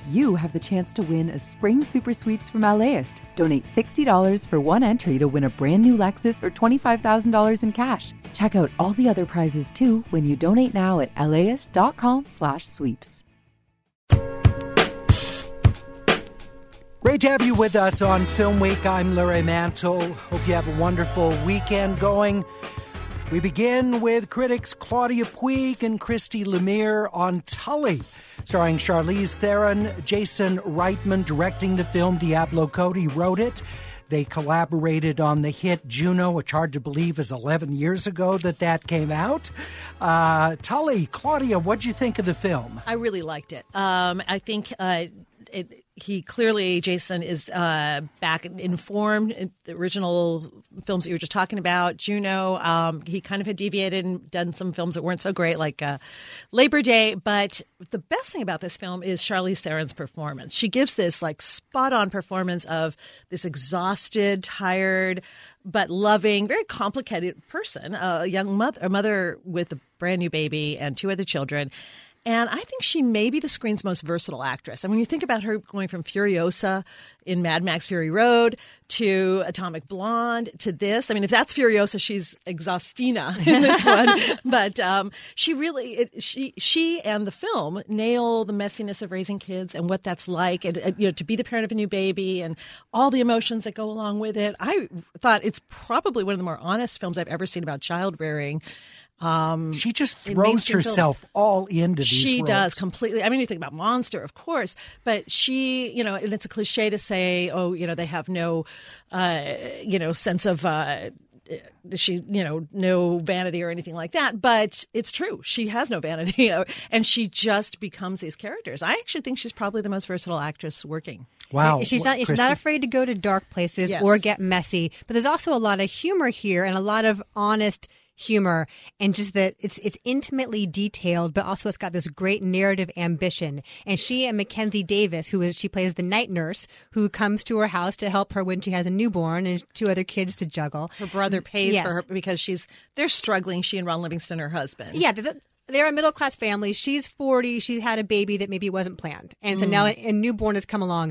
you have the chance to win a spring super sweeps from LAist. Donate $60 for one entry to win a brand new Lexus or $25,000 in cash. Check out all the other prizes too when you donate now at laist.com/sweeps. Great to have you with us on Film Week. I'm Larry Mantle. Hope you have a wonderful weekend going. We begin with critics Claudia Puig and Christy Lemire on Tully, starring Charlize Theron, Jason Reitman directing the film. Diablo Cody wrote it. They collaborated on the hit Juno, which hard to believe is 11 years ago that came out. Tully, Claudia, what'd you think of the film? I really liked it. I think he clearly, Jason, is back in form. In the original films that you were just talking about, Juno, he kind of had deviated and done some films that weren't so great, like Labor Day. But the best thing about this film is Charlize Theron's performance. She gives this like spot-on performance of this exhausted, tired, but loving, very complicated person, a young mother, a mother with a brand new baby and two other children. And I think she may be the screen's most versatile actress. And when you think about her going from Furiosa in Mad Max Fury Road to Atomic Blonde to this, I mean, if that's Furiosa, she's Exhaustina in this one. But she really, she and the film nail the messiness of raising kids and what that's like, and to be the parent of a new baby and all the emotions that go along with it. I thought it's probably one of the more honest films I've ever seen about child rearing. She just throws herself all into these roles. She does completely. I mean, you think about Monster, of course, but she, and it's a cliche to say, they have no, sense of, no vanity or anything like that. But it's true. She has no vanity, and she just becomes these characters. I actually think she's probably the most versatile actress working. Wow. She's not afraid to go to dark places or get messy. But there's also a lot of humor here and a lot of honest humor, and just that it's intimately detailed, but also it's got this great narrative ambition. And she and Mackenzie Davis, she plays the night nurse who comes to her house to help her when she has a newborn and two other kids to juggle. Her brother pays for her because they're struggling. She and Ron Livingston, her husband. Yeah. They're a middle-class family. She's 40. She had a baby that maybe wasn't planned. And so now a newborn has come along.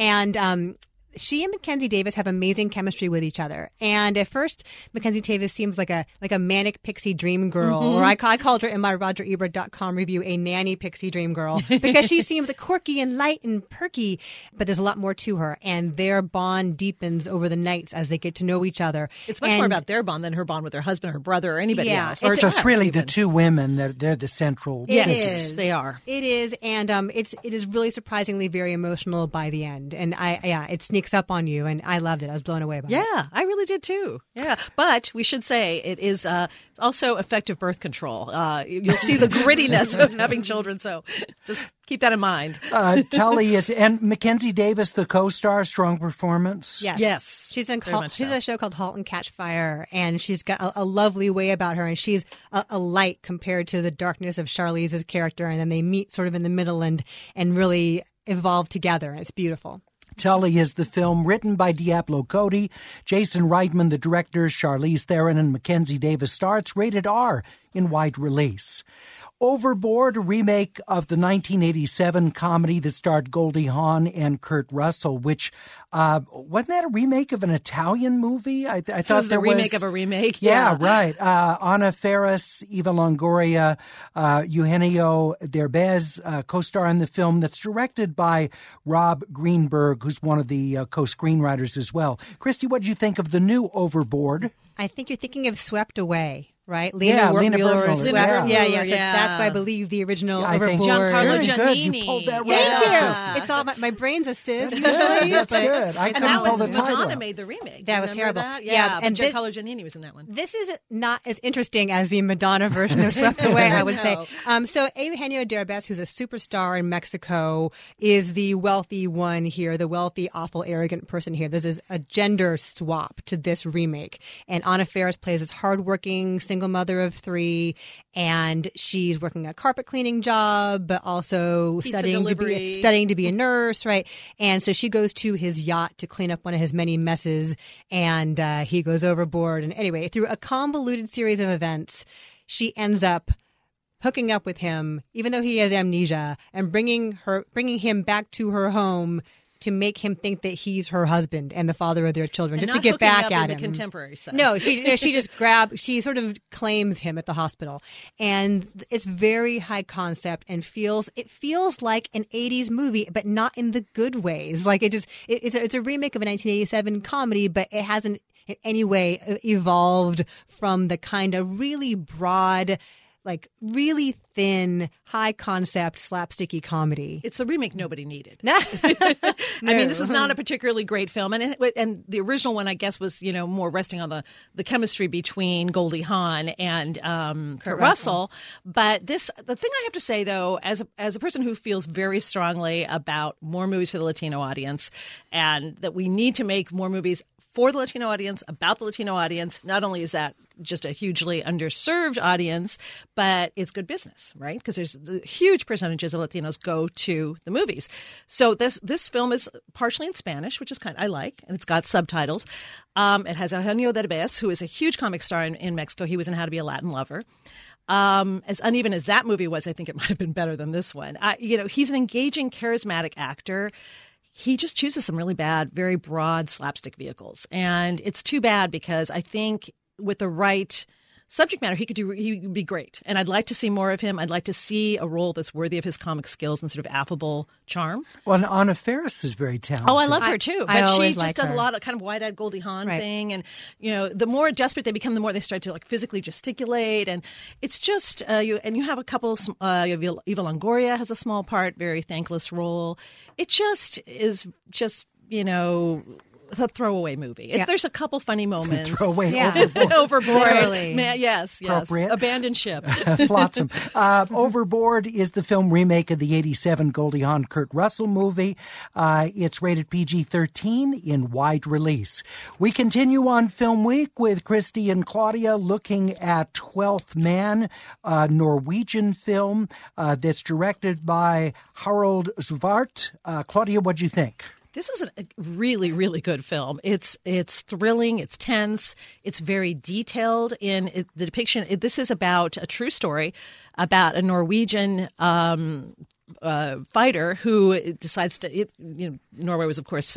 And she and Mackenzie Davis have amazing chemistry with each other. And at first, Mackenzie Davis seems like a manic pixie dream girl, or I called her in my RogerEbert.com review a nanny pixie dream girl, because she seems quirky and light and perky, but there's a lot more to her. And their bond deepens over the nights as they get to know each other. It's much more about their bond than her bond with her husband, her brother, or anybody else. So it's really the two women they're the central. Yes, they are. It is, and it is really surprisingly very emotional by the end. And it sneaks up on you, and I loved it. I was blown away by it. Yeah, I really did too. Yeah, but we should say it is also effective birth control. You'll see the grittiness of having children, so just keep that in mind. Tully and Mackenzie Davis, the co-star, strong performance. Yes. She's in a show called *Halt and Catch Fire*, and she's got a lovely way about her, and she's a light compared to the darkness of Charlize's character, and then they meet sort of in the middle and really evolve together. It's beautiful. Tully is the film written by Diablo Cody, Jason Reitman, the director, Charlize Theron, and Mackenzie Davis starts, rated R in wide release. Overboard, a remake of the 1987 comedy that starred Goldie Hawn and Kurt Russell, which wasn't that a remake of an Italian movie? I thought there was a remake of a remake. Yeah, right. Anna Faris, Eva Longoria, Eugenio Derbez co-star in the film that's directed by Rob Greenberg, who's one of the co-screenwriters as well. Christy, what did you think of the new Overboard? I think you're thinking of Swept Away. Right? Lena Wertmüller. So that's why I believe the original Overboard. Giancarlo Giannini. You pulled that right Thank you. It's all my brain's a sieve usually. That's good. I couldn't pull the title. Madonna made the remake. That was terrible. That? Yeah, and Giancarlo Giannini was in that one. This is not as interesting as the Madonna version of Swept Away, I would say. So Eugenio Derbez, who's a superstar in Mexico, is the wealthy one here, the wealthy, awful, arrogant person here. This is a gender swap to this remake. And Anna Faris plays this hardworking single mother of 3, and she's working a carpet cleaning job, but also studying to be a nurse, right? And so she goes to his yacht to clean up one of his many messes, and he goes overboard. And anyway, through a convoluted series of events, she ends up hooking up with him, even though he has amnesia, and bringing him back to her home to make him think that he's her husband and the father of their children, And just to not get hooking back up at in him. the contemporary sense. No, she sort of claims him at the hospital, and it's very high concept and feels like an 80s movie, but not in the good ways. Like it's a remake of a 1987 comedy, but it hasn't in any way evolved from the kind of really broad, like really thin, high concept, slapsticky comedy. It's the remake nobody needed. No. I mean, this is not a particularly great film, and the original one, I guess, was more resting on the chemistry between Goldie Hawn and Kurt Russell. But the thing I have to say, though, as a person who feels very strongly about more movies for the Latino audience, and that we need to make more movies for the Latino audience, about the Latino audience, not only is that just a hugely underserved audience, but it's good business, right? Because there's huge percentages of Latinos go to the movies. So this film is partially in Spanish, which is I like, and it's got subtitles. It has Eugenio Derbez, who is a huge comic star in Mexico. He was in How to Be a Latin Lover. As uneven as that movie was, I think it might have been better than this one. He's an engaging, charismatic actor. He just chooses some really bad, very broad slapstick vehicles. And it's too bad because I think with the right subject matter, he would be great. And I'd like to see more of him. I'd like to see a role that's worthy of his comic skills and sort of affable charm. Well, and Anna Faris is very talented. Oh, I love her too. But she just does her. a lot of kind of wide-eyed Goldie Hawn thing. And, the more desperate they become, the more they start to physically gesticulate. And it's just, you have a couple, you have Eva Longoria has a small part, very thankless role. It just is a throwaway movie. There's a couple funny moments. Throwaway Overboard. Literally. Yes. Abandoned ship. Flotsam. Overboard is the film remake of the 87 Goldie Hawn Kurt Russell movie. It's rated PG-13 in wide release. We continue on Film Week with Christy and Claudia looking at 12th Man, a Norwegian film that's directed by Harald Svart. Claudia, what'd you think? This was a really, really good film. It's thrilling. It's tense. It's very detailed in the depiction. This is about a true story about a Norwegian fighter who decides to. Norway was, of course,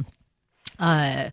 under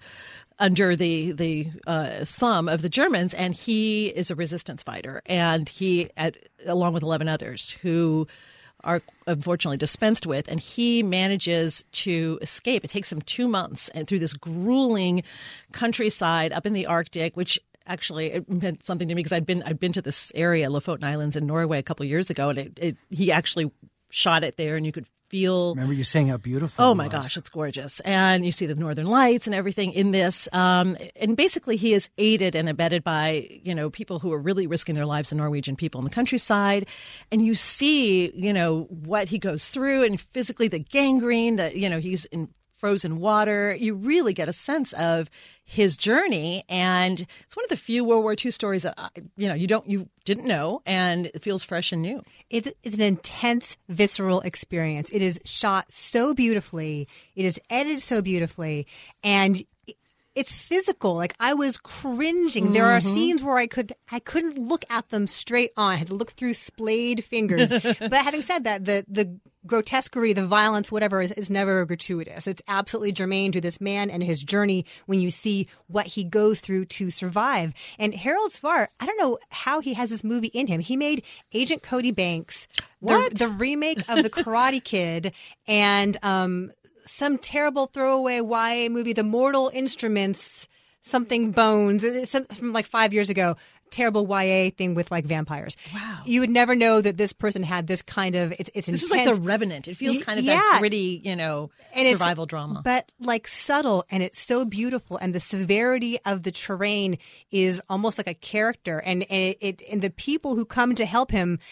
the thumb of the Germans, and he is a resistance fighter, and he, along with 11 others who are unfortunately dispensed with, and he manages to escape. It takes him 2 months and through this grueling countryside up in the Arctic, which actually it meant something to me because I'd been to this area, Lofoten Islands in Norway, a couple of years ago, and he actually shot it there, and you could feel. Remember you saying how beautiful. Oh my gosh, it's gorgeous, and you see the northern lights and everything in this. And basically, he is aided and abetted by people who are really risking their lives, the Norwegian people in the countryside, and you see what he goes through, and physically the gangrene that he's in frozen water. You really get a sense of his journey, and it's one of the few World War II stories that you didn't know, and it feels fresh and new. It's an intense, visceral experience. It is shot so beautifully. It is edited so beautifully, and it's physical. Like, I was cringing. Mm-hmm. There are scenes where I couldn't look at them straight on. I had to look through splayed fingers. But having said that, the grotesquerie, the violence, whatever, is never gratuitous. It's absolutely germane to this man and his journey when you see what he goes through to survive. And Harald Svart, I don't know how he has this movie in him. He made Agent Cody Banks, the remake of The Karate Kid, and some terrible throwaway YA movie, The Mortal Instruments, something Bones, from like 5 years ago. Terrible YA thing with like vampires. Wow. You would never know that this person had this kind of, it's intense. This is like The Revenant. It feels kind of that gritty, survival drama. But like subtle, and it's so beautiful, and the severity of the terrain is almost like a character, and the people who come to help him,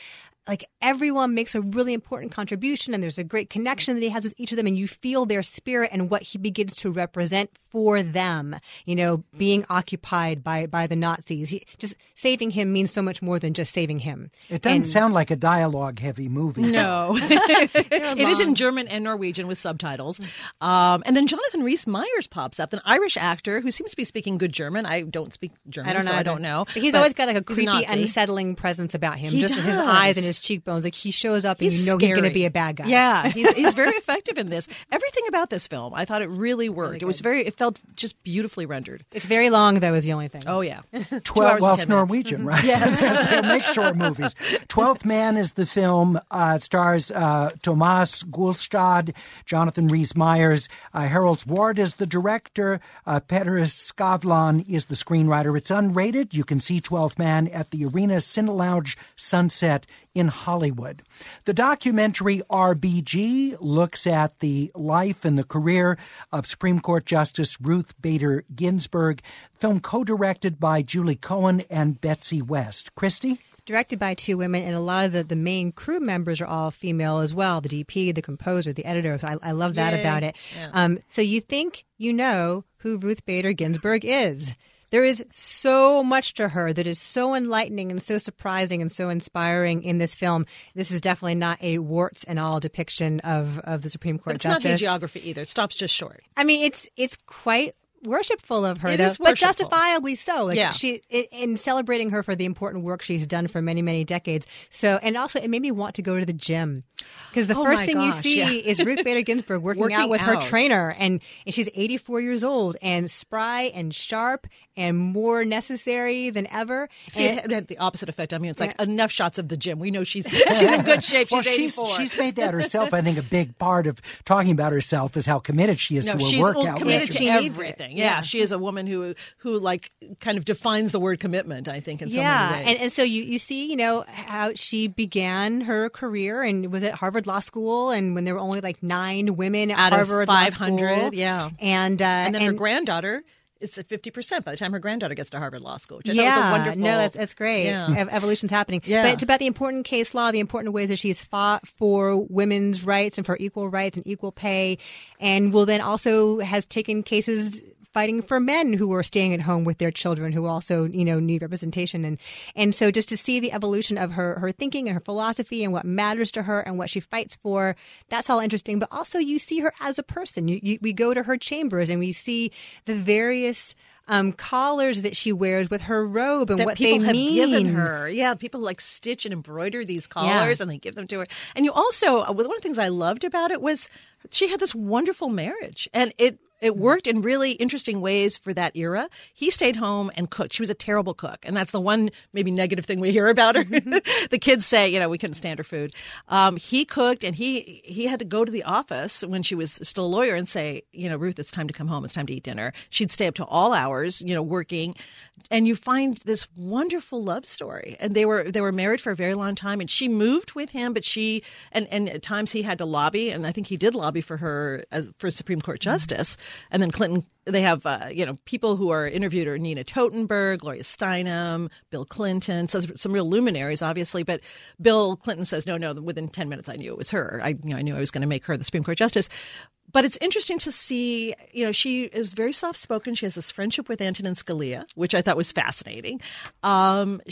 like everyone makes a really important contribution, and there's a great connection that he has with each of them, and you feel their spirit and what he begins to represent for them, being occupied by the Nazis. Just saving him means so much more than just saving him. It doesn't sound like a dialogue-heavy movie. No. It is in German and Norwegian with subtitles. And then Jonathan Rhys-Meyers pops up, an Irish actor who seems to be speaking good German. I don't speak German, I don't know. But he's always got like a creepy, unsettling presence about him. Just his eyes and his cheekbones. Like he shows up and he's he's going to be a bad guy. Yeah, he's very effective in this. Everything about this film, I thought it really worked. It felt just beautifully rendered. It's very long, though, is the only thing. Oh, yeah. 12, well, it's Norwegian, right? Yes. They'll make short movies. 12th Man is the film. It stars Thomas Gulstad, Jonathan Rhys-Meyers. Harold Ward is the director. Peter Skavlan is the screenwriter. It's unrated. You can see 12th Man at the Arena Cinelounge Sunset in Hollywood. The documentary RBG looks at the life and the career of Supreme Court Justice Ruth Bader Ginsburg. Film co-directed by Julie Cohen and Betsy West. Christy? Directed by two women, and a lot of the main crew members are all female as well. The DP, the composer, the editor. So I love that about it. Yeah. So you think you know who Ruth Bader Ginsburg is. There is so much to her that is so enlightening and so surprising and so inspiring in this film. This is definitely not a warts and all depiction of the Supreme Court Justice. Justice. It's not hagiography either. It stops just short. I mean, it's quite worshipful of her, it though, is but justifiably so. Like yeah. She in celebrating her for the important work she's done for many, many decades. So, and also it made me want to go to the gym because the first thing you see is Ruth Bader Ginsburg working out with her trainer, and she's 84 years old and spry and sharp and more necessary than ever. See, it had the opposite effect on me. It's like enough shots of the gym. We know she's in good shape. She's 84. She's made that herself. I think a big part of talking about herself is how committed she is to her workout. She's committed to everything. Yeah, she is a woman who like kind of defines the word commitment, I think, in so many ways. And so you see, how she began her career and was at Harvard Law School, and when there were only like 9 women at Harvard Law School. 500, yeah. And then her granddaughter, it's at 50% by the time her granddaughter gets to Harvard Law School, which I thought was a wonderful... No, that's great. Yeah. Evolution's happening. Yeah. But it's about the important case law, the important ways that she's fought for women's rights and for equal rights and equal pay, and also has taken cases fighting for men who are staying at home with their children who also, need representation. And so just to see the evolution of her thinking and her philosophy and what matters to her and what she fights for, that's all interesting. But also you see her as a person. We go to her chambers and we see the various collars that she wears with her robe and that what they mean. People have given her. Yeah, people like stitch and embroider these collars and they give them to her. And you also, one of the things I loved about it was she had this wonderful marriage, and it worked in really interesting ways for that era. He stayed home and cooked. She was a terrible cook. And that's the one maybe negative thing we hear about her. The kids say, we couldn't stand her food. He cooked, and he had to go to the office when she was still a lawyer and say, Ruth, it's time to come home. It's time to eat dinner. She'd stay up to all hours, working. And you find this wonderful love story. And they were married for a very long time. And she moved with him, but and at times he had to lobby. And I think he did lobby for her for Supreme Court Justice. And then Clinton, they have, people who are interviewed are Nina Totenberg, Gloria Steinem, Bill Clinton, so some real luminaries, obviously. But Bill Clinton says, no, within 10 minutes I knew it was her. I knew I was going to make her the Supreme Court Justice. But it's interesting to see, she is very soft-spoken. She has this friendship with Antonin Scalia, which I thought was fascinating. And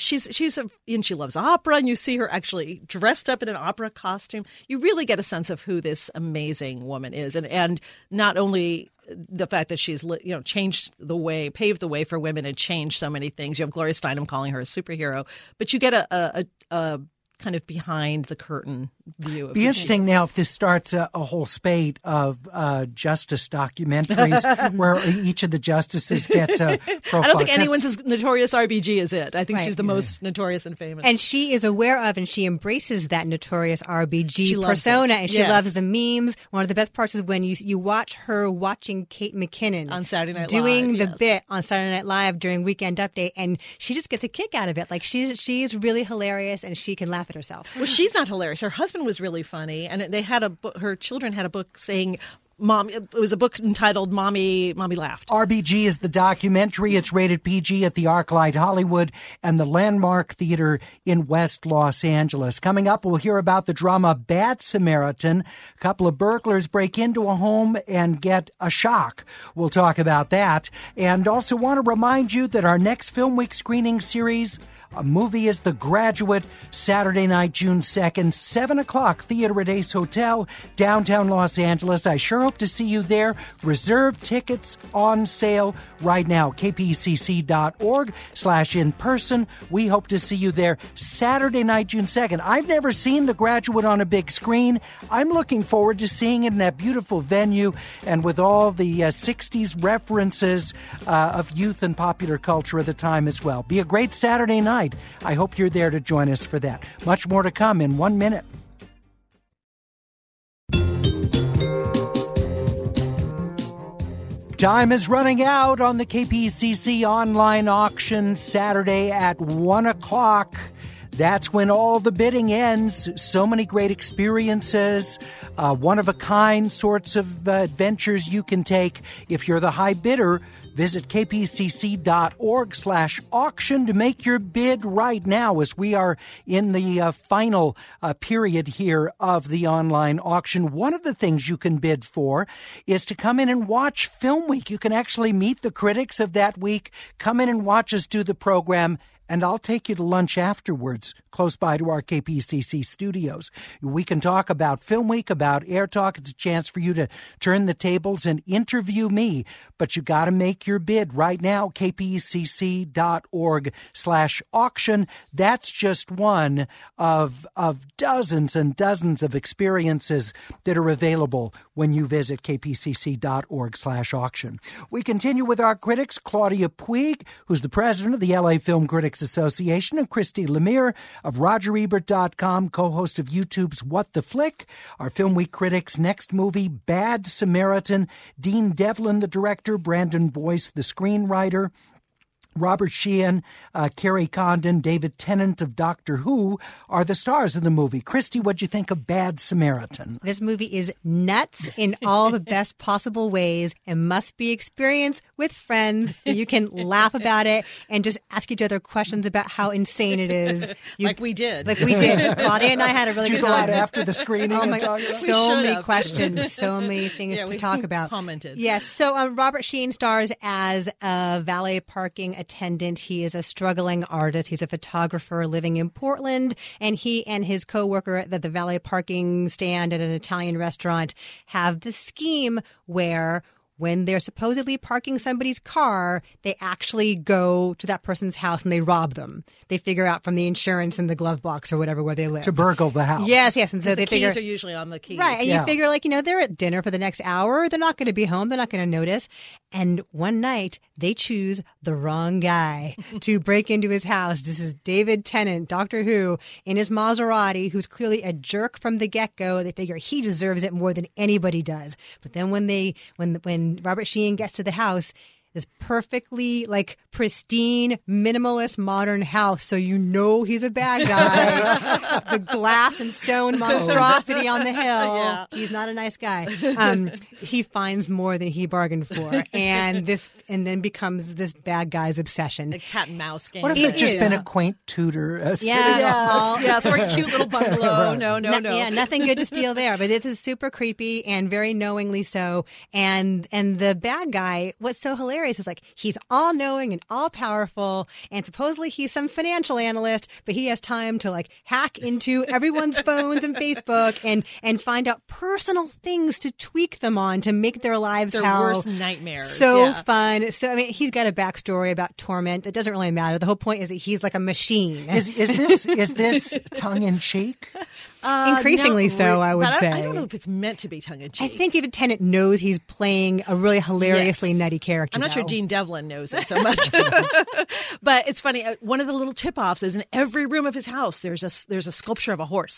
she loves opera, and you see her actually dressed up in an opera costume. You really get a sense of who this amazing woman is, and not only the fact that she's paved the way for women and changed so many things. You have Gloria Steinem calling her a superhero, but you get a kind of behind the curtain view. Of be interesting now if this starts a whole spate of justice documentaries where each of the justices gets a profile. I don't think anyone's as notorious RBG as it. I think she's the most notorious and famous. And she is aware of and she embraces that notorious RBG persona, and she loves the memes. One of the best parts is when you watch her watching Kate McKinnon on Saturday Night Live, doing the bit on Saturday Night Live during Weekend Update, and she just gets a kick out of it. Like she's really hilarious, and she can laugh at herself. Well, she's not hilarious. Her husband was really funny, and they had her children had a book saying, Mom. It was a book entitled Mommy Laughed. RBG is the documentary. It's rated PG at the ArcLight Hollywood and the Landmark Theater in West Los Angeles. Coming up, we'll hear about the drama Bad Samaritan. A couple of burglars break into a home and get a shock. We'll talk about that. And also want to remind you that our next Film Week screening series, a movie is The Graduate, Saturday night, June 2nd, 7 o'clock, Theater at Ace Hotel, downtown Los Angeles. I sure hope to see you there. Reserve tickets on sale right now. kpcc.org/in-person. We hope to see you there Saturday night, June 2nd. I've never seen The Graduate on a big screen. I'm looking forward to seeing it in that beautiful venue and with all the 60s references of youth and popular culture at the time as well. Be a great Saturday night. I hope you're there to join us for that. Much more to come in 1 minute. Time is running out on the KPCC online auction Saturday at 1 o'clock. That's when all the bidding ends. So many great experiences, one-of-a-kind sorts of adventures you can take. If you're the high bidder, visit kpcc.org/auction to make your bid right now as we are in the final period here of the online auction. One of the things you can bid for is to come in and watch Film Week. You can actually meet the critics of that week, come in and watch us do the program, and I'll take you to lunch afterwards, close by to our KPCC studios. We can talk about Film Week, about Air Talk. It's a chance for you to turn the tables and interview me. But you got to make your bid right now, kpcc.org/auction. That's just one of dozens and dozens of experiences that are available when you visit kpcc.org/auction. We continue with our critics, Claudia Puig, who's the president of the LA Film Critics Association, and Christy Lemire of RogerEbert.com, co-host of YouTube's What the Flick. Our Film Week critics' next movie, Bad Samaritan. Dean Devlin, the director. Brandon Boyce, the screenwriter. Robert Sheehan, Carrie Condon, David Tennant of Doctor Who are the stars of the movie. Christy, what'd you think of Bad Samaritan? This movie is nuts in all the best possible ways and must be experienced with friends. You can laugh about it and just ask each other questions about how insane it is. Like we did. Claudia and I had a really good time. Did you go out after the screening and talk about it? So many questions, so many things to talk about. Commented. Yes. So Robert Sheehan stars as a valet parking attendant. He is a struggling artist. He's a photographer living in Portland, and he and his coworker at the valet parking stand at an Italian restaurant have the scheme where when they're supposedly parking somebody's car, they actually go to that person's house and they rob them. They figure out from the insurance in the glove box or whatever where they live. To burgle the house. Yes. And so the keys are usually on the keys. Right. And you figure they're at dinner for the next hour. They're not going to be home. They're not going to notice. And one night they choose the wrong guy to break into his house. This is David Tennant, Doctor Who, in his Maserati, who's clearly a jerk from the get-go. They figure he deserves it more than anybody does. But then when Robert Sheehan gets to the house, this perfectly pristine, minimalist, modern house, so you know he's a bad guy. The glass and stone monstrosity on the hill. Yeah. He's not a nice guy. He finds more than he bargained for, and then becomes this bad guy's obsession. The cat and mouse game. What if it's just been a quaint Tudor? It's a very cute little bungalow. Right. No. Yeah, nothing good to steal there. But it is super creepy and very knowingly so. And the bad guy, what's so hilarious is he's all knowing and all powerful, and supposedly he's some financial analyst, but he has time to hack into everyone's phones and Facebook and find out personal things to tweak them on to make their lives their hell. worst nightmares. So fun. So he's got a backstory about torment. It doesn't really matter. The whole point is that he's like a machine. Is this tongue in cheek? Increasingly so, I would say. I don't know if it's meant to be tongue in cheek. I think David Tennant knows he's playing a really hilariously nutty character. I'm not sure Dean Devlin knows it so much. But it's funny. One of the little tip-offs is in every room of his house, there's a sculpture of a horse.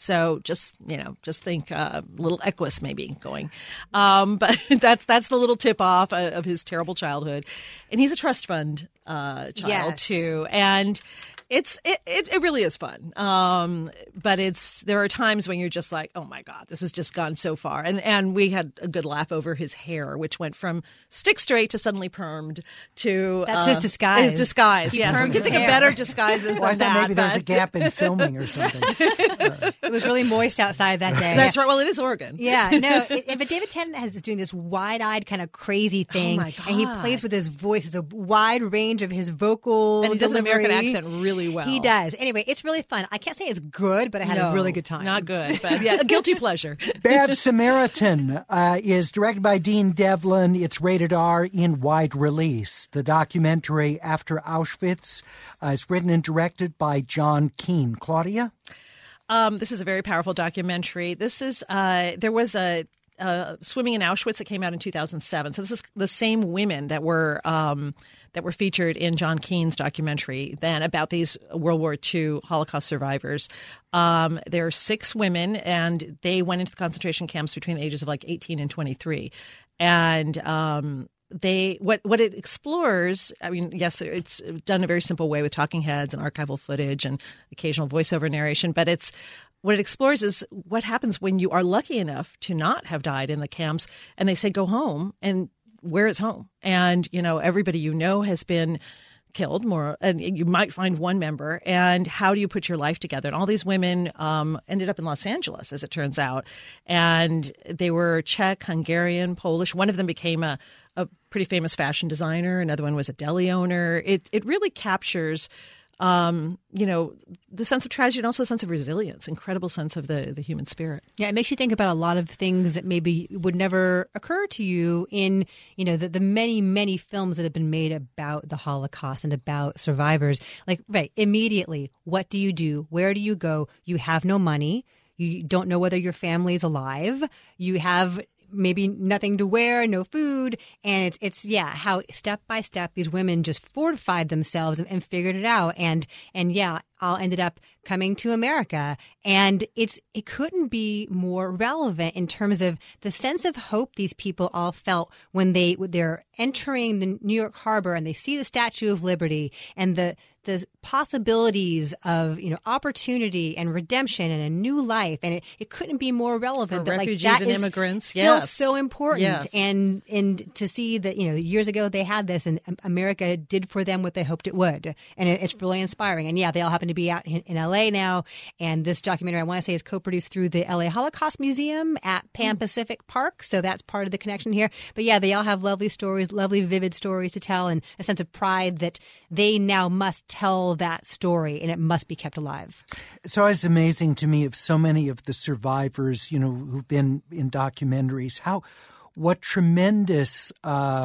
So just think little Equus maybe going. But that's the little tip off of his terrible childhood. And he's a trust fund child too. And it really is fun. But there are times when you're just like, oh my God, this has just gone so far. And we had a good laugh over his hair, which went from stick straight to suddenly permed to that's his disguise. His disguise, yes. We can think of better disguises than that. Maybe there's a gap in filming or something. It was really moist outside that day. That's right. Well, it is Oregon. Yeah, no. But David Tennant is doing this wide-eyed kind of crazy thing, oh my God. And he plays with his voice. It's a wide range of his vocal and he does an delivery. American accent really well. He does. Anyway, it's really fun. I can't say it's good, but I had a really good time. Not good, but yeah, a guilty pleasure. Bad Samaritan is directed by Dean Devlin. It's rated R in wide release. The documentary After Auschwitz is written and directed by John Keane. Claudia? This is a very powerful documentary. This is there was a Swimming in Auschwitz that came out in 2007. So this is the same women that were featured in John Keane's documentary then about these World War II Holocaust survivors. There are 6 women, and they went into the concentration camps between the ages of like 18 and 23. And what it explores, I mean, yes, it's done in a very simple way with talking heads and archival footage and occasional voiceover narration, but what it explores is what happens when you are lucky enough to not have died in the camps, and they say go home, and where is home? And everybody has been killed, and you might find one member, and how do you put your life together? And all these women ended up in Los Angeles, as it turns out, and they were Czech, Hungarian, Polish. One of them became a pretty famous fashion designer. Another one was a deli owner. It really captures the sense of tragedy and also a sense of resilience, incredible sense of the human spirit. Yeah, it makes you think about a lot of things that maybe would never occur to you in, the many, many films that have been made about the Holocaust and about survivors. Like, right, immediately, what do you do? Where do you go? You have no money. You don't know whether your family is alive. You have maybe nothing to wear, no food. And it's how step by step these women just fortified themselves and figured it out. And all ended up coming to America. And it couldn't be more relevant in terms of the sense of hope these people all felt when they're entering the New York Harbor and they see the Statue of Liberty and the possibilities of opportunity and redemption and a new life, and it couldn't be more relevant. For refugees and immigrants, still so important. Yes. And to see that years ago they had this, and America did for them what they hoped it would, and it's really inspiring. And they all happen to be out in LA now, and this documentary I want to say is co-produced through the LA Holocaust Museum at Pan Pacific Park, so that's part of the connection here. But they all have lovely stories, lovely vivid stories to tell, and a sense of pride that they now must tell that story, and it must be kept alive. It's always amazing to me of so many of the survivors, who've been in documentaries, what tremendous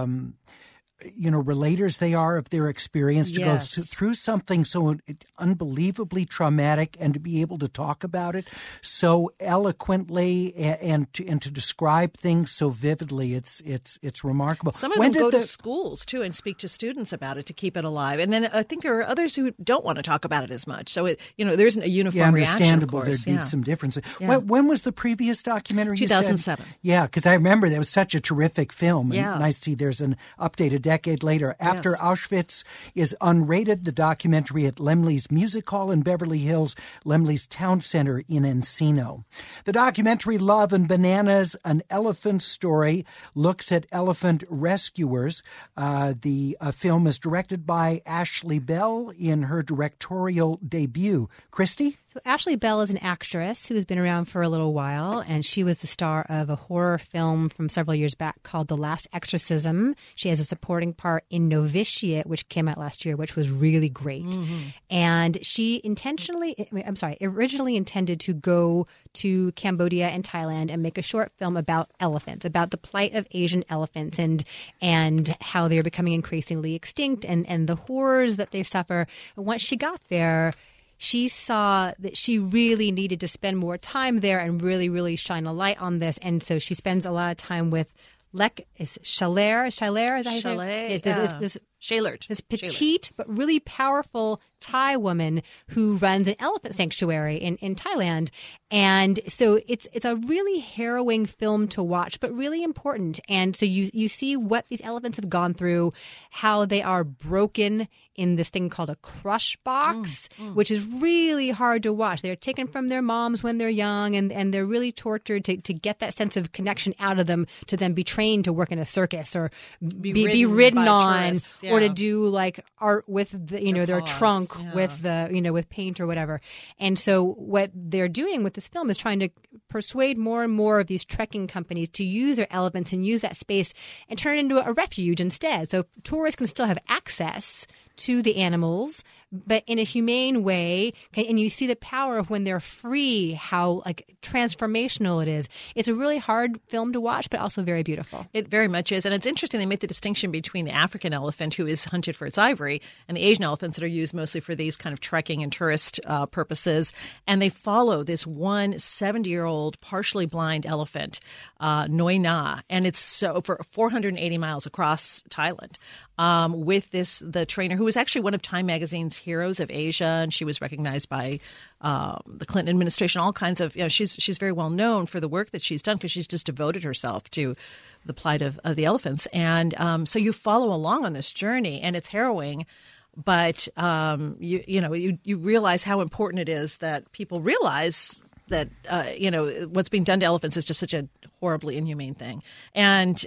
relators they are of their experience to go through something so unbelievably traumatic and to be able to talk about it so eloquently and to describe things so vividly. It's remarkable. Some of them go to schools too and speak to students about it to keep it alive. And then I think there are others who don't want to talk about it as much. So there isn't a uniform reaction. Understandable. There'd be some differences. Yeah. When was the previous documentary? 2007. Yeah, because I remember that was such a terrific film. And I see there's an updated decade later. After Auschwitz is unrated, the documentary at Laemmle's Music Hall in Beverly Hills, Laemmle's Town Center in Encino. The documentary Love and Bananas, An Elephant Story, looks at elephant rescuers. The film is directed by Ashley Bell in her directorial debut. Christy? So Ashley Bell is an actress who's been around for a little while, and she was the star of a horror film from several years back called The Last Exorcism. She has a supporting part in Novitiate, which came out last year, which was really great. Mm-hmm. And she originally intended to go to Cambodia and Thailand and make a short film about elephants, about the plight of Asian elephants and how they're becoming increasingly extinct and the horrors that they suffer. And once she got there, she saw that she really needed to spend more time there and really, really shine a light on this. And so she spends a lot of time with Lech Schaller. Is that how you say it? This Shaylert. This petite but really powerful Thai woman who runs an elephant sanctuary in Thailand. And so it's a really harrowing film to watch, but really important. And so you see what these elephants have gone through, how they are broken in this thing called a crush box, which is really hard to watch. They're taken from their moms when they're young, and they're really tortured to get that sense of connection out of them, to then be trained to work in a circus or be ridden on, or to do like art with their trunk with with paint or whatever. And so what they're doing with this film is trying to persuade more and more of these trekking companies to use their elephants and use that space and turn it into a refuge instead. So tourists can still have access to the animals, but in a humane way. And you see the power of when they're free, how like transformational it is. It's a really hard film to watch, but also very beautiful. It very much is. And it's interesting they make the distinction between the African elephant, who is hunted for its ivory, and the Asian elephants that are used mostly for these kind of trekking and tourist purposes. And they follow this one 70-year-old partially blind elephant, Noi Na, and it's so for 480 miles across Thailand. With the trainer who was actually one of Time Magazine's Heroes of Asia, and she was recognized by the Clinton administration. All kinds of, she's very well known for the work that she's done because she's just devoted herself to the plight of the elephants. And so you follow along on this journey, and it's harrowing. But you realize how important it is that people realize that what's being done to elephants is just such a horribly inhumane thing. And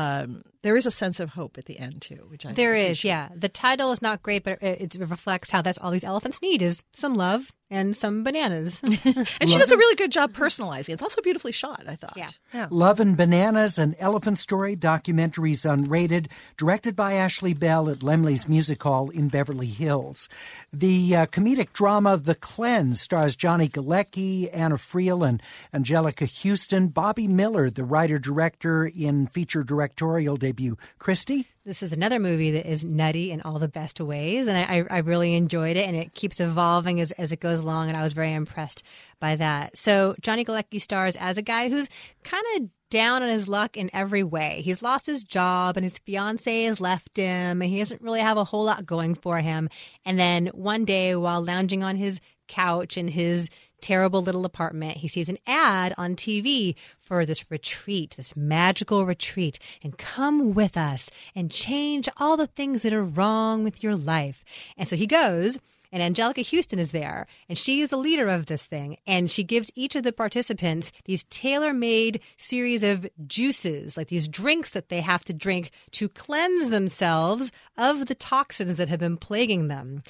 there is a sense of hope at the end too, which I there is. Yeah, the title is not great, but it reflects how that's all these elephants need is some love and some bananas. And she does a really good job personalizing. It's also beautifully shot, I thought. Yeah. Love and Bananas, an elephant story, documentaries unrated, directed by Ashley Bell at Laemmle's Music Hall in Beverly Hills. The comedic drama The Cleanse stars Johnny Galecki, Anna Friel, and Angelica Houston. Bobby Miller, the writer-director in feature directorial debut. Christy? This is another movie that is nutty in all the best ways, and I really enjoyed it, and it keeps evolving as it goes along, and I was very impressed by that. So Johnny Galecki stars as a guy who's kind of down on his luck in every way. He's lost his job, and his fiancée has left him, and he doesn't really have a whole lot going for him. And then one day, while lounging on his couch in his terrible little apartment, he sees an ad on TV for this retreat, this magical retreat, and come with us and change all the things that are wrong with your life. And so he goes, and Angelica Houston is there, and she is the leader of this thing, and she gives each of the participants these tailor-made series of juices, like these drinks that they have to drink to cleanse themselves of the toxins that have been plaguing them.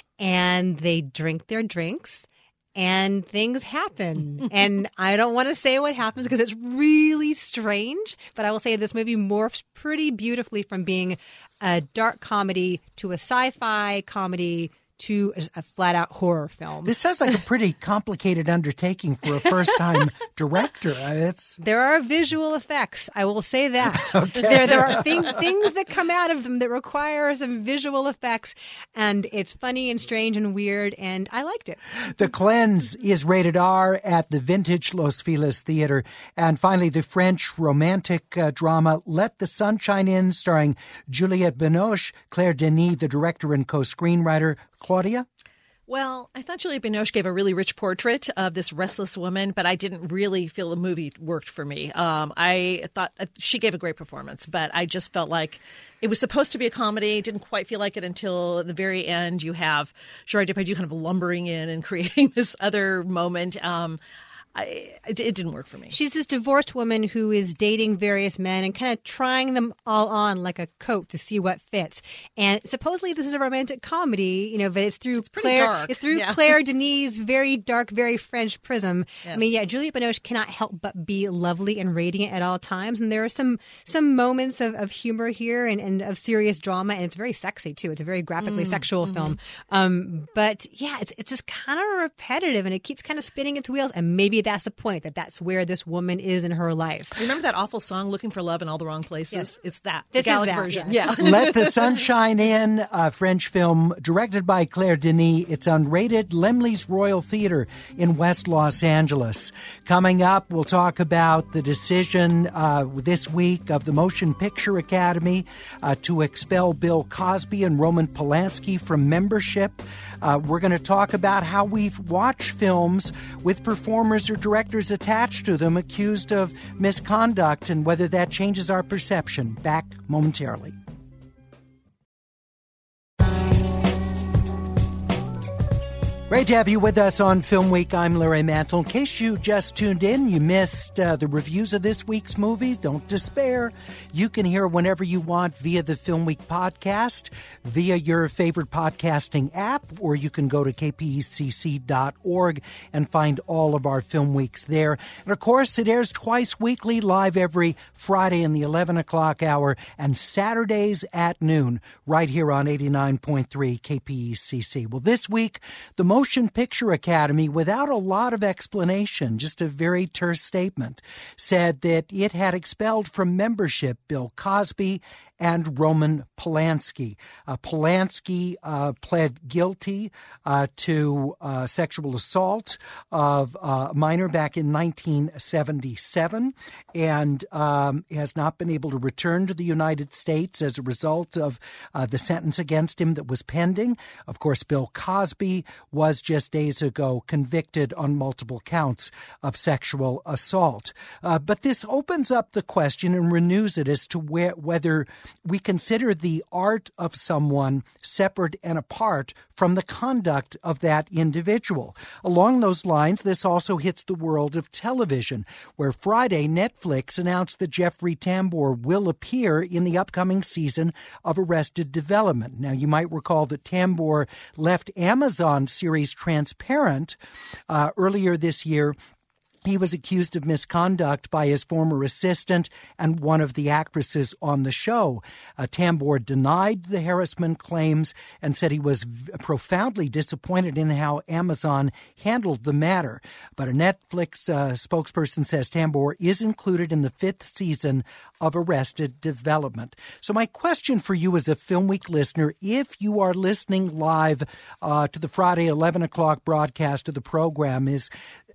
And they drink their drinks, and things happen. And I don't want to say what happens because it's really strange, but I will say this movie morphs pretty beautifully from being a dark comedy to a sci-fi comedy to a flat-out horror film. This sounds like a pretty complicated undertaking for a first-time director. There are visual effects, I will say that. Okay. There are things that come out of them that require some visual effects, and it's funny and strange and weird, and I liked it. The Cleanse is rated R at the Vintage Los Feliz Theater. And finally, the French romantic drama Let the Sunshine In, starring Juliette Binoche, Claire Denis, the director and co-screenwriter. Claudia? Well, I thought Juliette Binoche gave a really rich portrait of this restless woman, but I didn't really feel the movie worked for me. I thought she gave a great performance, but I just felt like it was supposed to be a comedy. Didn't quite feel like it until the very end. You have Gerard Depardieu kind of lumbering in and creating this other moment. It didn't work for me. She's this divorced woman who is dating various men and kind of trying them all on like a coat to see what fits. And supposedly this is a romantic comedy, but it's through Claire. It's through Claire Denis' very dark, very French prism. Yes. I mean, Juliette Binoche cannot help but be lovely and radiant at all times. And there are some moments of humor here and of serious drama, and it's very sexy too. It's a very graphically sexual film. But yeah, it's just kind of repetitive, and it keeps kind of spinning its wheels. And maybe that's the point, that's where this woman is in her life. Remember that awful song, Looking for Love in All the Wrong Places? Yes. It's that. This the Gallic is that, version. yes. Yeah. Let the Sunshine In, a French film directed by Claire Denis. It's on Rated Laemmle's Royal Theater in West Los Angeles. Coming up, we'll talk about the decision this week of the Motion Picture Academy to expel Bill Cosby and Roman Polanski from membership. We're going to talk about how we watch films with performers or directors attached to them accused of misconduct and whether that changes our perception. Back momentarily. Great to have you with us on Film Week. I'm Larry Mantle. In case you just tuned in, you missed the reviews of this week's movies, don't despair. You can hear whenever you want via the Film Week podcast, via your favorite podcasting app, or you can go to kpecc.org and find all of our Film Weeks there. And of course, it airs twice weekly, live every Friday in the 11 o'clock hour and Saturdays at noon, right here on 89.3 KPECC. Well, this week, the Motion Picture Academy, without a lot of explanation, just a very terse statement, said that it had expelled from membership Bill Cosby and Roman Polanski. Polanski pled guilty to sexual assault of a minor back in 1977 and has not been able to return to the United States as a result of the sentence against him that was pending. Of course, Bill Cosby was just days ago convicted on multiple counts of sexual assault. But this opens up the question and renews it as to whether we consider the art of someone separate and apart from the conduct of that individual. Along those lines, this also hits the world of television, where Friday, Netflix announced that Jeffrey Tambor will appear in the upcoming season of Arrested Development. Now, you might recall that Tambor left Amazon's series Transparent earlier this year. He was accused of misconduct by his former assistant and one of the actresses on the show. Tambor denied the harassment claims and said he was profoundly disappointed in how Amazon handled the matter. But a Netflix spokesperson says Tambor is included in the 5th season of Arrested Development. So my question for you as a Film Week listener, if you are listening live to the Friday 11 o'clock broadcast of the program, is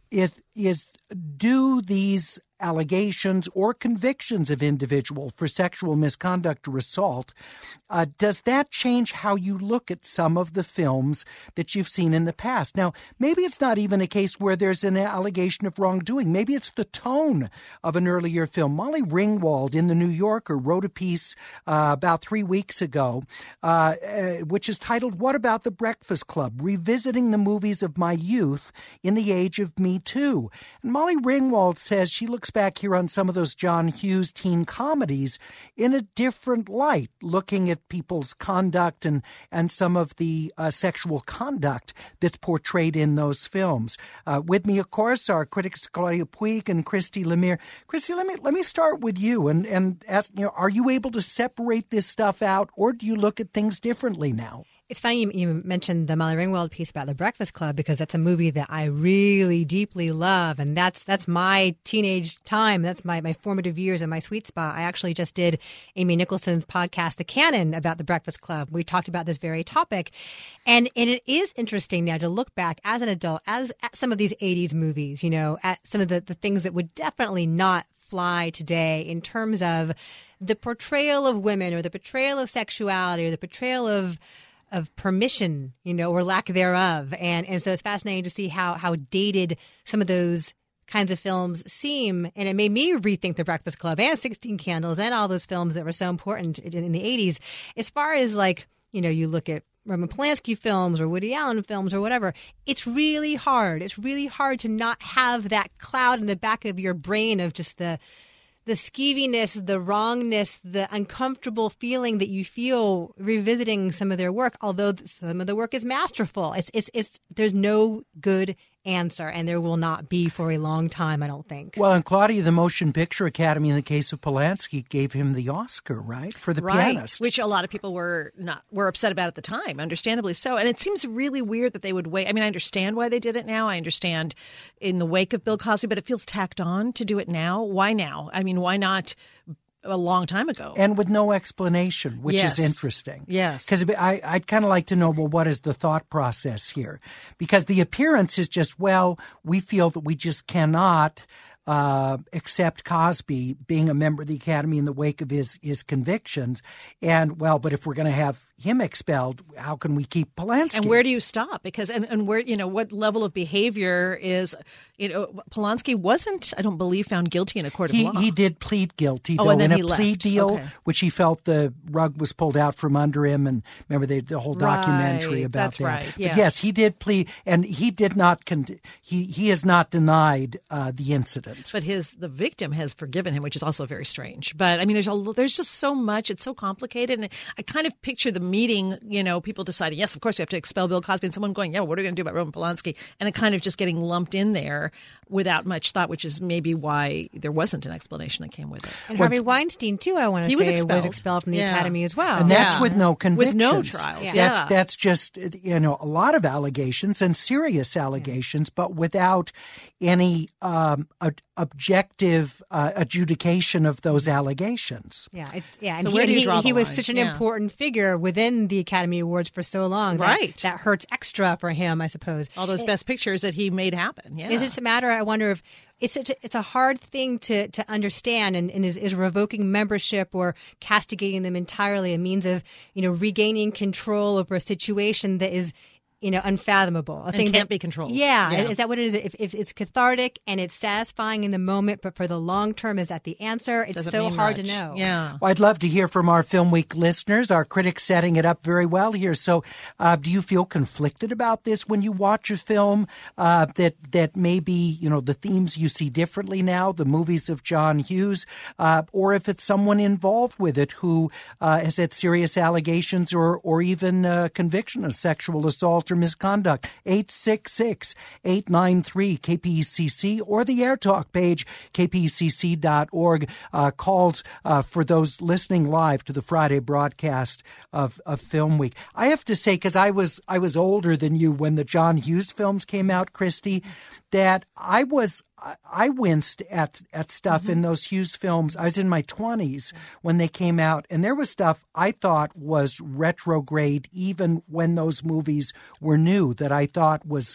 do these allegations or convictions of individual for sexual misconduct or assault, does that change how you look at some of the films that you've seen in the past? Now, maybe it's not even a case where there's an allegation of wrongdoing. Maybe it's the tone of an earlier film. Molly Ringwald in The New Yorker wrote a piece about 3 weeks ago, which is titled, "What About the Breakfast Club? Revisiting the Movies of My Youth in the Age of Me Too." And Molly Ringwald says she looks back here on some of those John Hughes teen comedies in a different light, looking at people's conduct and some of the sexual conduct that's portrayed in those films. With me, of course, are critics Claudia Puig and Christy Lemire. Christy, let me start with you and ask, are you able to separate this stuff out, or do you look at things differently now? It's funny you mentioned the Molly Ringwald piece about The Breakfast Club, because that's a movie that I really deeply love, and that's my teenage time. That's my formative years and my sweet spot. I actually just did Amy Nicholson's podcast, The Canon, about The Breakfast Club. We talked about this very topic, and it is interesting now to look back as an adult, at some of these 80s movies, at some of the things that would definitely not fly today in terms of the portrayal of women or the portrayal of sexuality or the portrayal of permission, or lack thereof. And so it's fascinating to see how dated some of those kinds of films seem. And it made me rethink The Breakfast Club and 16 Candles and all those films that were so important in the 80s. As far as you look at Roman Polanski films or Woody Allen films or whatever, it's really hard. It's really hard to not have that cloud in the back of your brain of just the skeeviness, the wrongness, the uncomfortable feeling that you feel revisiting some of their work, although some of the work is masterful. It's there's no good answer, and there will not be for a long time, I don't think. Well, and Claudia, the Motion Picture Academy, in the case of Polanski, gave him the Oscar, right, for The Pianist. Which a lot of people were upset about at the time, understandably so. And it seems really weird that they would wait. I mean, I understand why they did it now. I understand in the wake of Bill Cosby, but it feels tacked on to do it now. Why now? I mean, why not a long time ago? And with no explanation, which is interesting. Yes. Because I'd kind of like to know, well, what is the thought process here? Because the appearance is just, well, we feel that we just cannot accept Cosby being a member of the Academy in the wake of his convictions. And, well, but if we're going to have him expelled, how can we keep Polanski? And where do you stop? Because and where, what level of behavior is, Polanski wasn't, I don't believe, found guilty in a court of law. He did plead guilty, though, and then in he a plea left. deal, Okay. which he felt the rug was pulled out from under him. And remember the whole documentary Right, about that's that. right, But yes. yes, he did plead, and he did not. He has not denied the incident. But the victim has forgiven him, which is also very strange. But I mean, there's just so much. It's so complicated, and I kind of picture the meeting. People deciding, yes, of course we have to expel Bill Cosby, and someone going, yeah, what are we going to do about Roman Polanski? And it kind of just getting lumped in there without much thought, which is maybe why there wasn't an explanation that came with it. And Harvey Weinstein, too, I want to say, was expelled from the Academy as well. And that's with no convictions. With no trials. Yeah. That's just, a lot of allegations and serious allegations, but without any objective adjudication of those allegations. And So where do you draw the he was line? such an important figure within the Academy Awards for so long. Right. That hurts extra for him, I suppose. All those best pictures that he made happen. Yeah. Is it a matter, I wonder if it's a hard thing to understand, and is revoking membership or castigating them entirely a means of, regaining control over a situation that is, unfathomable. And can't be controlled. Yeah. Yeah. Is that what it is? If it's cathartic and it's satisfying in the moment, but for the long term, is that the answer? It's Doesn't so mean hard much. to know. Yeah. Well, I'd love to hear from our Film Week listeners. Our critics setting it up very well here. So do you feel conflicted about this when you watch a film that maybe, the themes you see differently now, the movies of John Hughes, or if it's someone involved with it who has had serious allegations or even conviction of sexual assault or misconduct? 866-893-KPCC or the AirTalk page, kpcc.org, calls for those listening live to the Friday broadcast of Film Week. I have to say, because I was older than you when the John Hughes films came out, Christy, that I winced at stuff in those Hughes films. I was in my 20s when they came out, and there was stuff I thought was retrograde even when those movies were new, that I thought was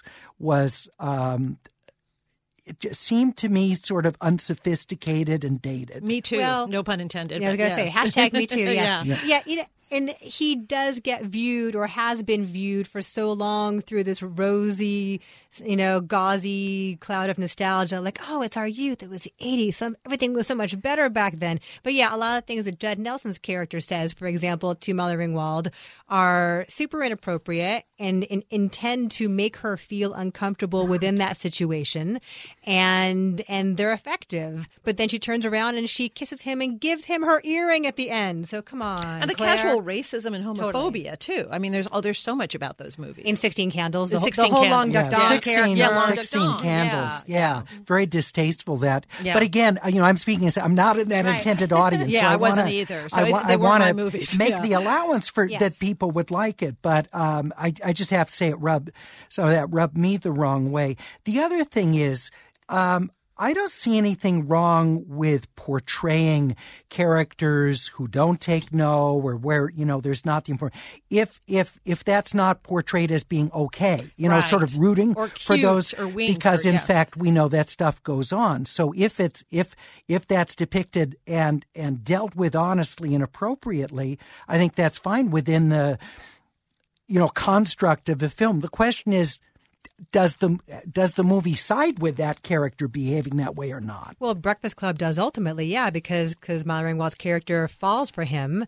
it just seemed to me sort of unsophisticated and dated. Me too. Well, no pun intended. Yeah, I was going to say, hashtag me too. Yes. Yeah. And he does get viewed, or has been viewed for so long, through this rosy, gauzy cloud of nostalgia. Like, oh, it's our youth. It was the 80s. Everything was so much better back then. But yeah, a lot of things that Judd Nelson's character says, for example, to Molly Ringwald, are super inappropriate and intend to make her feel uncomfortable within that situation. And they're effective. But then she turns around and she kisses him and gives him her earring at the end. So come on, And the Claire. casual racism and homophobia, Totally. too. I mean, there's so much about those movies. In 16 Candles, The the 16 whole Candles. Long Duck Dong 16, character. Yeah, Long Duck 16 Dong. candles. Yeah. Very distasteful that. Yeah. But again, I'm speaking as I'm not an intended audience. Yeah, so I wasn't wanna- either. So I they weren't wanna my movies. make Yeah. the allowance for Yes. that people would like it, but I just have to say some of that rubbed me the wrong way. The other thing is, I don't see anything wrong with portraying characters who don't take no, or where, there's not the information. If that's not portrayed as being okay, Right. sort of rooting Or for cute those, or wink because or- in yeah. fact we know that stuff goes on. So if that's depicted and dealt with honestly and appropriately, I think that's fine within the construct of a film. The question is, does the movie side with that character behaving that way or not? Well, Breakfast Club does ultimately, yeah, because Molly Ringwald's character falls for him.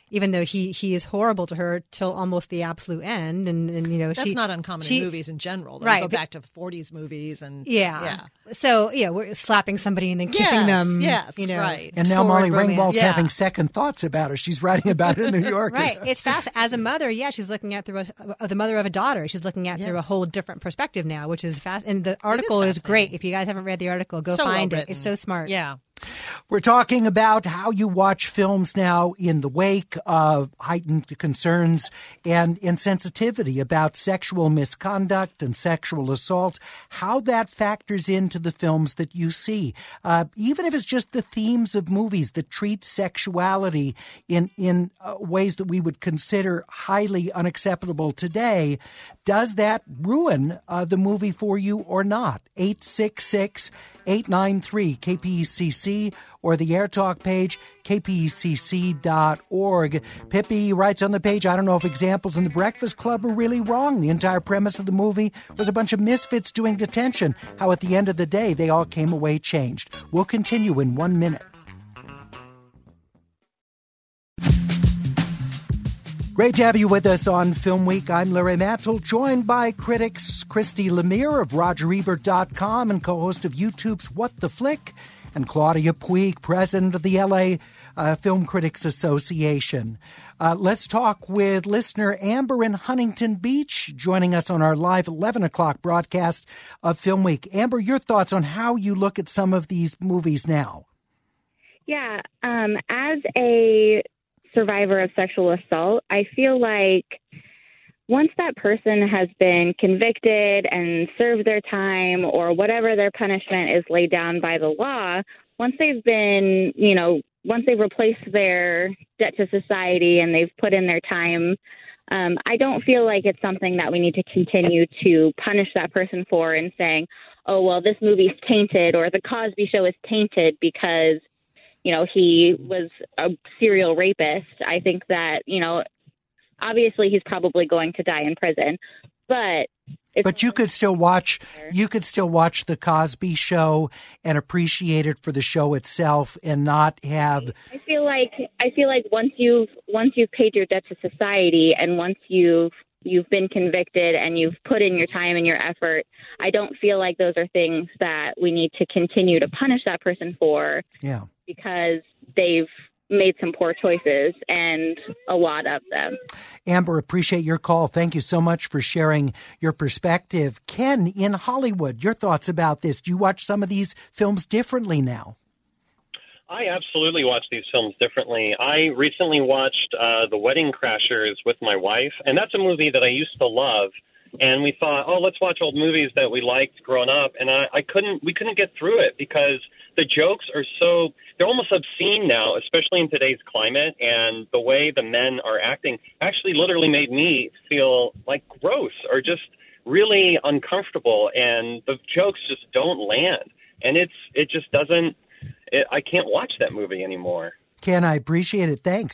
even though he is horrible to her till almost the absolute end. And that's not uncommon in movies in general. Though. Right. You go back to 40s movies and So we're slapping somebody and then kissing them. Yes, right. And now Molly Ringwald's having second thoughts about her. She's writing about it in New York. Right. It's fast. As a mother, she's looking at through the mother of a daughter. She's looking at through a whole different perspective now, which is fast. And the article is great. If you guys haven't read the article, go find it. It's so smart. Yeah. We're talking about how you watch films now in the wake of heightened concerns and insensitivity about sexual misconduct and sexual assault, how that factors into the films that you see. Even if it's just the themes of movies that treat sexuality in ways that we would consider highly unacceptable today, does that ruin the movie for you or not? 866-893-KPECC or the AirTalk page, kpecc.org. Pippi writes on the page, I don't know if examples in The Breakfast Club are really wrong. The entire premise of the movie was a bunch of misfits doing detention. How at the end of the day, they all came away changed. We'll continue in 1 minute. Great to have you with us on Film Week. I'm Larry Mantle, joined by critics Christy Lemire of RogerEbert.com and co-host of YouTube's What the Flick, and Claudia Puig, president of the LA Film Critics Association. Let's talk with listener Amber in Huntington Beach, joining us on our live 11 o'clock broadcast of Film Week. Amber, your thoughts on how you look at some of these movies now? Yeah, as a survivor of sexual assault, I feel like once that person has been convicted and served their time or whatever their punishment is laid down by the law, once they've been, once they've replaced their debt to society and they've put in their time, I don't feel like it's something that we need to continue to punish that person for and saying, oh, well, this movie's tainted or the Cosby Show is tainted because he was a serial rapist. I think that, obviously he's probably going to die in prison, but you could still watch The Cosby Show and appreciate it for the show itself and not have. I feel like once you've paid your debt to society and once you've been convicted and you've put in your time and your effort, I don't feel like those are things that we need to continue to punish that person for. Yeah. Because they've made some poor choices, and a lot of them. Amber, appreciate your call. Thank you so much for sharing your perspective. Ken, in Hollywood, your thoughts about this. Do you watch some of these films differently now? I absolutely watch these films differently. I recently watched The Wedding Crashers with my wife, and that's a movie that I used to love. And we thought, let's watch old movies that we liked growing up. And we couldn't get through it because the jokes are they're almost obscene now, especially in today's climate. And the way the men are acting actually literally made me feel like gross or just really uncomfortable. And the jokes just don't land. And it just doesn't, I can't watch that movie anymore. Ken, I appreciate it. Thanks.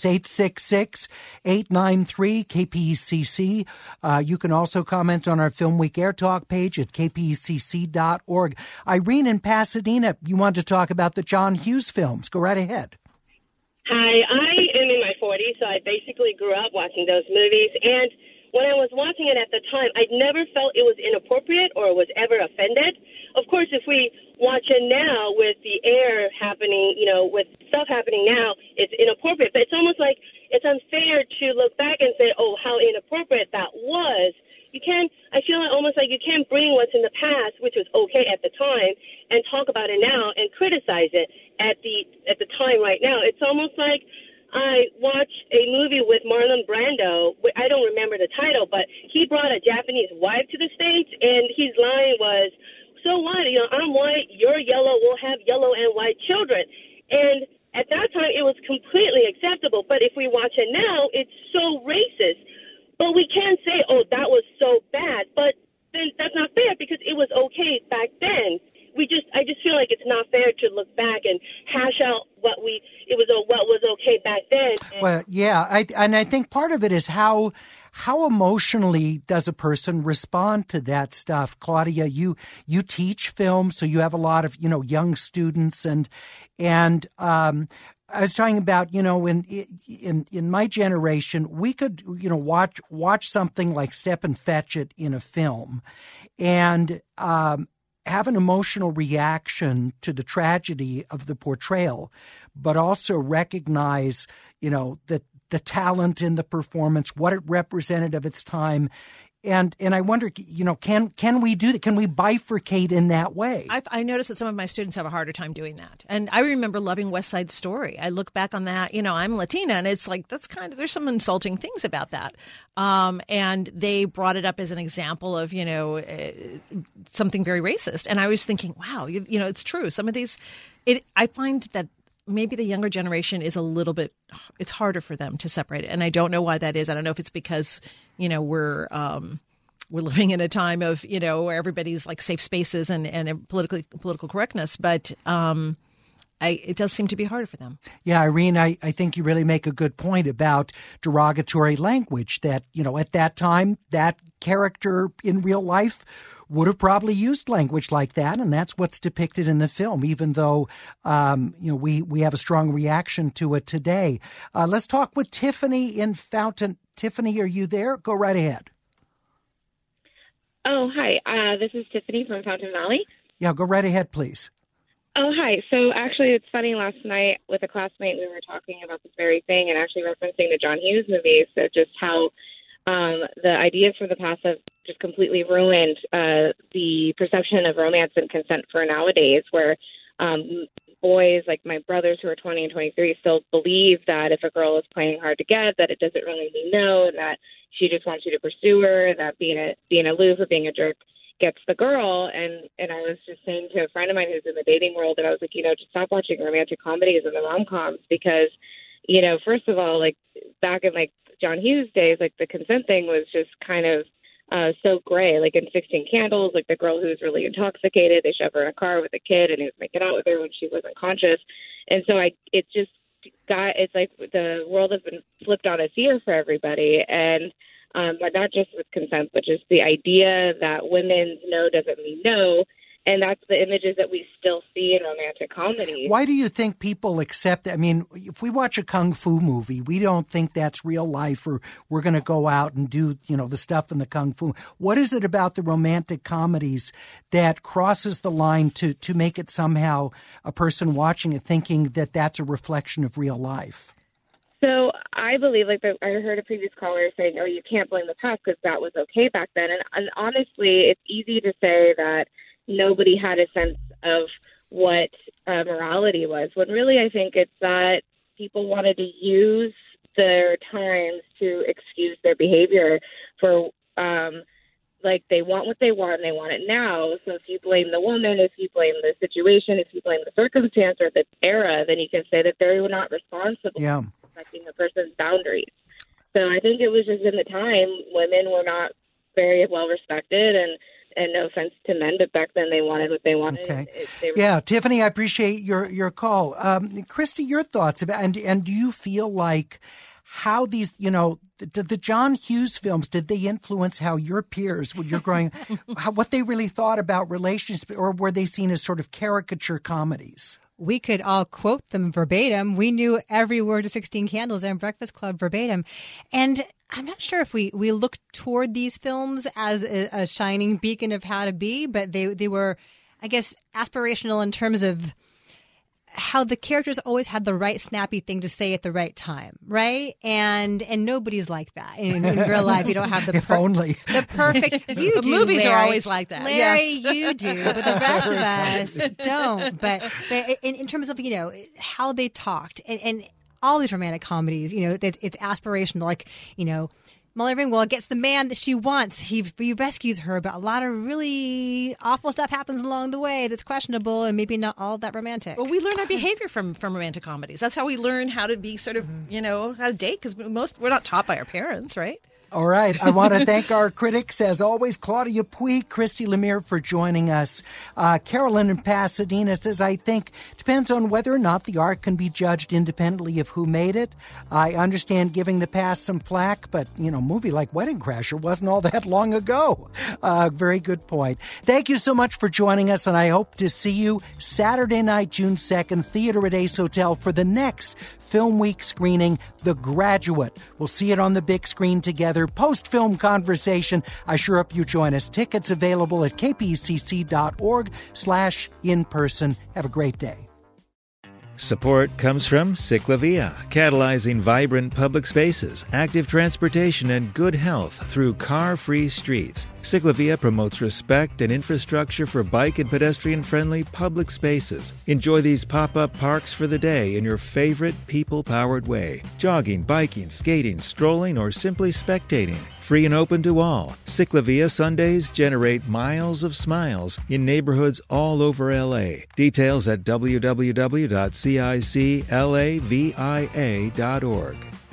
866-893-KPECC. You can also comment on our Film Week Air Talk page at kpecc.org. Irene in Pasadena, you want to talk about the John Hughes films. Go right ahead. Hi, I am in my 40s, so I basically grew up watching those movies. And when I was watching it at the time, I never felt it was inappropriate or was ever offended. Of course, if we watch it now with the air happening, with stuff happening now, it's inappropriate. But it's almost like it's unfair to look back and say, oh, how inappropriate that was. I feel almost like you can't bring what's in the past, which was okay at the time, and talk about it now and criticize it at the time right now. It's almost like I watched a movie with Marlon Brando. I don't remember the title, but he brought a Japanese wife to the States, and his line was, so what? I'm white, you're yellow, we'll have yellow and white children. And at that time, it was completely acceptable. But if we watch it now, it's so racist. But we can't say, oh, that was so bad. But then that's not fair because it was okay back then. I just feel like it's not fair to look back and hash out what was okay back then. Well, yeah, I think part of it is how emotionally does a person respond to that stuff? Claudia, you teach film, so you have a lot of young students, and I was talking about, in my generation, we could, watch something like Step and Fetch It in a film and have an emotional reaction to the tragedy of the portrayal, but also recognize, that the talent in the performance, what it represented of its time. And I wonder, can we do that? Can we bifurcate in that way? I noticed that some of my students have a harder time doing that. And I remember loving West Side Story. I look back on that, I'm Latina, and it's like, there's some insulting things about that. And they brought it up as an example of, something very racist. And I was thinking, wow, it's true. Some of these, I find that maybe the younger generation is a little bit, it's harder for them to separate it. And I don't know why that is. I don't know if it's because, we're living in a time of, where everybody's like safe spaces and political correctness. But it does seem to be harder for them. Yeah, Irene, I think you really make a good point about derogatory language that, at that time, that character in real life would have probably used language like that, and that's what's depicted in the film, even though, we have a strong reaction to it today. Let's talk with Tiffany in Fountain. Tiffany, are you there? Go right ahead. Oh, hi. This is Tiffany from Fountain Valley. Yeah, go right ahead, please. Oh, hi. So actually, it's funny. Last night with a classmate, we were talking about this very thing and actually referencing the John Hughes movies. So just how the ideas from the past have just completely ruined the perception of romance and consent for nowadays, where boys like my brothers who are 20 and 23 still believe that if a girl is playing hard to get, that it doesn't really mean no, and that she just wants you to pursue her, that being aloof or being a jerk gets the girl. And I was just saying to a friend of mine who's in the dating world that I was like, just stop watching romantic comedies and the rom-coms because, first of all, like back in like John Hughes days, like the consent thing was just kind of so gray. Like in 16 Candles, like the girl who was really intoxicated, they shove her in a car with a kid and he was making out with her when she wasn't conscious. And so it's like the world has been flipped on its ear for everybody. And but not just with consent, but just the idea that women's no doesn't mean no. And that's the images that we still see in romantic comedies. Why do you think people accept it? I mean, if we watch a kung fu movie, we don't think that's real life or we're going to go out and do, the stuff in the kung fu. What is it about the romantic comedies that crosses the line to make it somehow a person watching it thinking that that's a reflection of real life? So I believe, I heard a previous caller saying, you can't blame the past because that was okay back then. And honestly, it's easy to say that nobody had a sense of what morality was, when really I think it's that people wanted to use their times to excuse their behavior for, they want what they want and they want it now. So if you blame the woman, if you blame the situation, if you blame the circumstance or the era, then you can say that they were not responsible for protecting a person's boundaries. So I think it was just in the time women were not very well respected and no offense to men, but back then they wanted what they wanted. Okay. Tiffany, I appreciate your call. Christy, your thoughts about and do you feel like how these, the John Hughes films, did they influence how your peers, when you're growing, what they really thought about relationships, or were they seen as sort of caricature comedies? We could all quote them verbatim. We knew every word of 16 Candles and Breakfast Club verbatim. And I'm not sure if we look toward these films as a shining beacon of how to be, but they were, I guess, aspirational in terms of how the characters always had the right snappy thing to say at the right time, right? And nobody's like that in real life. You don't have the only the perfect. You do. Movies Larry. are always like that. Larry, yes. You do, but the rest of us don't. But in terms of how they talked and all these romantic comedies, it's aspirational, like Molly Ringwald gets the man that she wants. He rescues her, but a lot of really awful stuff happens along the way that's questionable and maybe not all that romantic. Well, we learn our behavior from romantic comedies. That's how we learn how to be sort of, how to date, because we're not taught by our parents, right? All right. I want to thank our critics, as always, Claudia Puig, Christy Lemire for joining us. Carolyn in Pasadena says, I think depends on whether or not the art can be judged independently of who made it. I understand giving the past some flack, but, a movie like Wedding Crasher wasn't all that long ago. Very good point. Thank you so much for joining us, and I hope to see you Saturday night, June 2nd, Theater at Ace Hotel for the next Film Week screening, The Graduate. We'll see it on the big screen together. Post-film conversation. I sure hope you join us. Tickets available at kpcc.org/in-person. Have a great day. Support comes from Ciclavia, catalyzing vibrant public spaces, active transportation, and good health through car-free streets. Ciclavia promotes respect and infrastructure for bike and pedestrian-friendly public spaces. Enjoy these pop-up parks for the day in your favorite people-powered way. Jogging, biking, skating, strolling, or simply spectating. Free and open to all. Ciclavia Sundays generate miles of smiles in neighborhoods all over LA. Details at www.ciclavia.org.